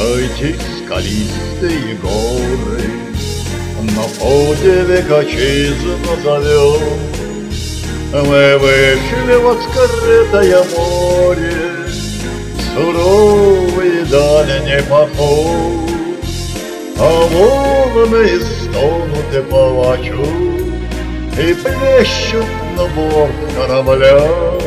эти скалистые горы на подвиг отчизну зовем. Мы вышли в открытое море, суровые дальний поход, а волны стонут и плачут, и плещут на борт корабля.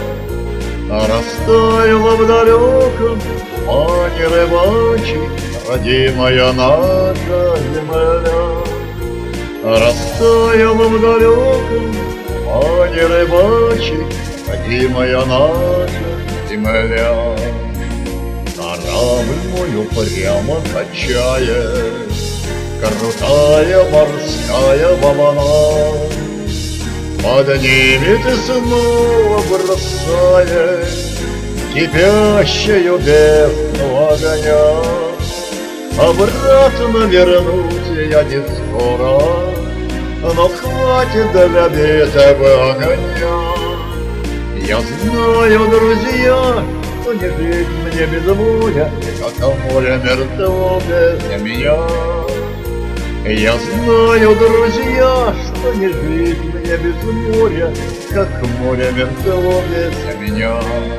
Растаяла в далеком тумане рыбачьей родимая наша земля. Растаяла в далеком тумане рыбачьей родимая наша земля. Корабль мой упрямо качает крутая морская волна, поднимет и снова бросает кипящую бездну огня. Обратно вернуть я не скоро, но хватит для битого огня. Я знаю, друзья, что не жить мне без моря, как море мертво без меня. Я знаю, друзья, что не жить мне без моря, как море мертво без меня.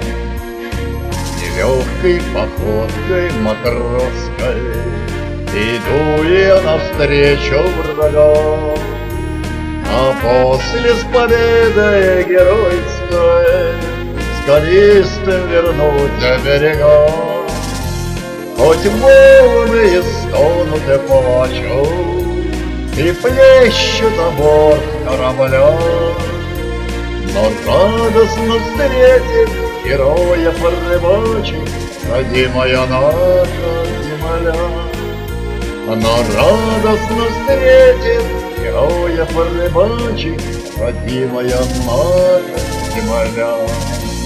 Нелегкой походкой матросской иду я навстречу врагам, а после с победой геройской скалистым вернуться берега. Хоть волны и стонут и плачут, и плещут о борт корабля, но радостно встретит героев рыбачьих родимая наша земля. Но радостно встретит героев рыбачьих родимая наша земля.